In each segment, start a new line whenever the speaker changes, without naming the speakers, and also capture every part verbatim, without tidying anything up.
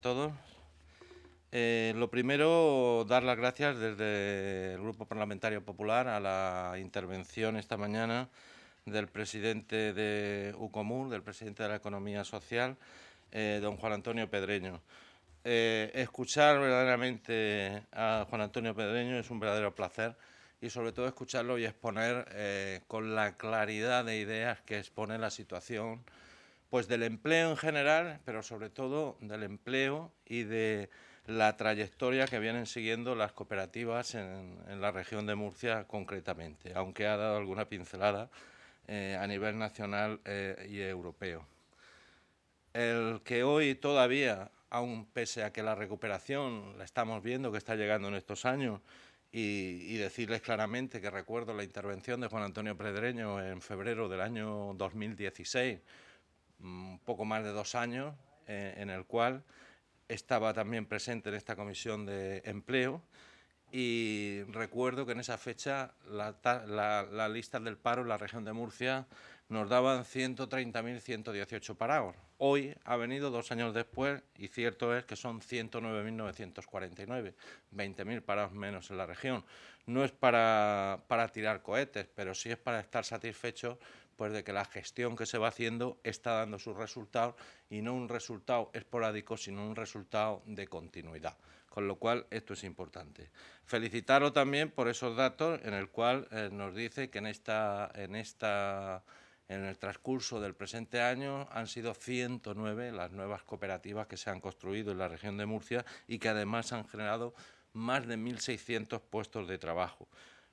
Todos. Eh, lo primero, dar las gracias desde el Grupo Parlamentario Popular a la intervención esta mañana del presidente de UCOMUR, del presidente de la Economía Social, eh, don Juan Antonio Pedreño. Eh, escuchar verdaderamente a Juan Antonio Pedreño es un verdadero placer y sobre todo escucharlo y exponer eh, con la claridad de ideas que expone la situación pues del empleo en general, pero sobre todo del empleo y de la trayectoria que vienen siguiendo las cooperativas en, en la región de Murcia concretamente, aunque ha dado alguna pincelada eh, a nivel nacional eh, y europeo. El que hoy todavía, aun pese a que la recuperación la estamos viendo que está llegando en estos años, y, y decirles claramente que recuerdo la intervención de Juan Antonio Pedreño en febrero del año dos mil dieciséis, un poco más de dos años, eh, en el cual estaba también presente en esta comisión de empleo y recuerdo que en esa fecha la, la, la lista del paro en la región de Murcia nos daban ciento treinta mil ciento dieciocho parados. Hoy ha venido dos años después y cierto es que son ciento nueve mil novecientos cuarenta y nueve, veinte mil parados menos en la región. No es para, para tirar cohetes, pero sí es para estar satisfechos pues de que la gestión que se va haciendo está dando sus resultados y no un resultado esporádico, sino un resultado de continuidad. Con lo cual, esto es importante. Felicitarlo también por esos datos en el cual eh, nos dice que en esta, en esta en el transcurso del presente año han sido ciento nueve las nuevas cooperativas que se han construido en la región de Murcia y que además han generado más de mil seiscientos puestos de trabajo,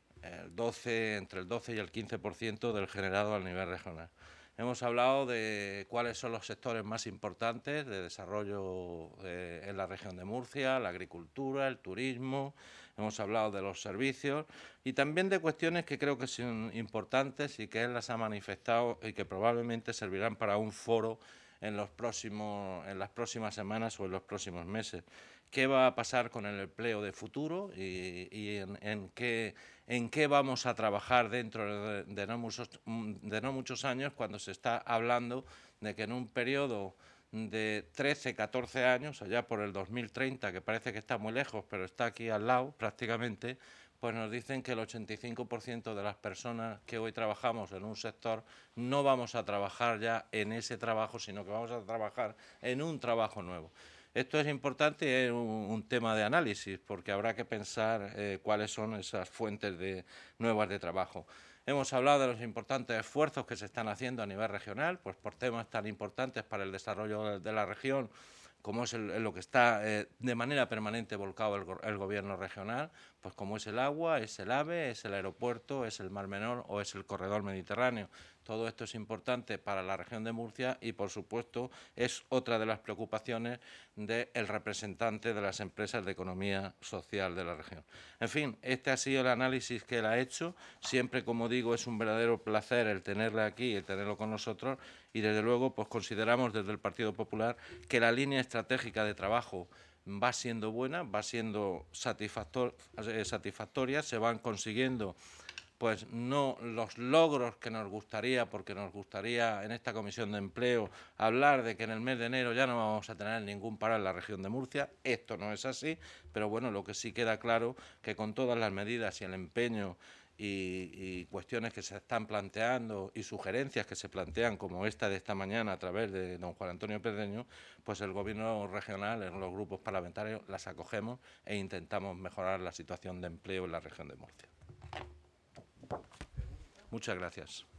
el doce, entre el doce y el quince por ciento del generado a nivel regional. Hemos hablado de cuáles son los sectores más importantes de desarrollo eh, en la región de Murcia, la agricultura, el turismo, hemos hablado de los servicios y también de cuestiones que creo que son importantes y que él las ha manifestado y que probablemente servirán para un foro en, los próximos, en las próximas semanas o en los próximos meses. ¿Qué va a pasar con el empleo de futuro y, y en, en, qué, en qué vamos a trabajar dentro de, de, no muchos, de no muchos años cuando se está hablando de que en un periodo de trece, catorce años, allá por el dos mil treinta, que parece que está muy lejos, pero está aquí al lado prácticamente, pues nos dicen que el ochenta y cinco por ciento de las personas que hoy trabajamos en un sector no vamos a trabajar ya en ese trabajo, sino que vamos a trabajar en un trabajo nuevo. Esto es importante y es un, un tema de análisis porque habrá que pensar eh, cuáles son esas fuentes de, nuevas de trabajo. Hemos hablado de los importantes esfuerzos que se están haciendo a nivel regional, pues por temas tan importantes para el desarrollo de la región como es el, lo que está eh, de manera permanente volcado el, el gobierno regional, pues como es el agua, es el AVE, es el aeropuerto, es el Mar Menor o es el corredor mediterráneo. Todo esto es importante para la región de Murcia y, por supuesto, es otra de las preocupaciones del representante de las empresas de economía social de la región. En fin, este ha sido el análisis que él ha hecho. Siempre, como digo, es un verdadero placer el tenerle aquí, el tenerlo con nosotros y, desde luego, pues consideramos desde el Partido Popular que la línea estratégica de trabajo va siendo buena, va siendo satisfactor, eh, satisfactoria, se van consiguiendo pues no los logros que nos gustaría, porque nos gustaría en esta comisión de empleo hablar de que en el mes de enero ya no vamos a tener ningún paro en la región de Murcia. Esto no es así, pero bueno, lo que sí queda claro que con todas las medidas y el empeño y, y cuestiones que se están planteando y sugerencias que se plantean, como esta de esta mañana a través de don Juan Antonio Pedreño, pues el gobierno regional, en los grupos parlamentarios, las acogemos e intentamos mejorar la situación de empleo en la región de Murcia. Muchas gracias.